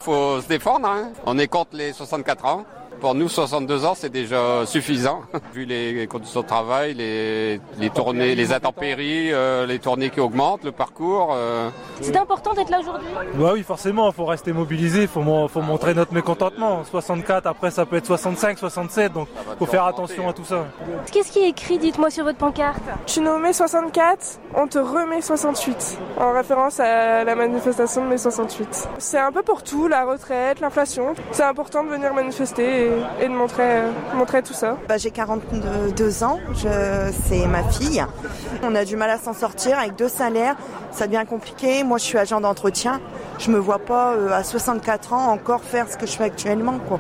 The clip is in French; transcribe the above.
Faut se défendre, hein. On est contre les 64 ans. Pour nous, 62 ans, c'est déjà suffisant. Vu les conditions de travail, les tournées, les intempéries, les tournées qui augmentent, le parcours. C'est important d'être là aujourd'hui ? Bah oui, forcément, il faut rester mobilisé, il faut montrer notre mécontentement. 64, après ça peut être 65, 67, donc il faut faire attention à tout ça. Qu'est-ce qui est écrit, dites-moi, sur votre pancarte ? Tu nous mets 64, on te remet 68, en référence à la manifestation de mai 68. C'est un peu pour tout, la retraite, l'inflation. C'est important de venir manifester et de montrer tout ça. J'ai 42 ans, c'est ma fille. On a du mal à s'en sortir avec 2 salaires, ça devient compliqué. Moi je suis agent d'entretien, je me vois pas à 64 ans encore faire ce que je fais actuellement, quoi.